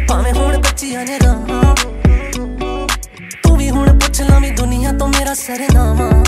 भावें हुण बच्चियां ने गां तू भी हुण पुछ ला वी दुनिया तो मेरा सरनामा।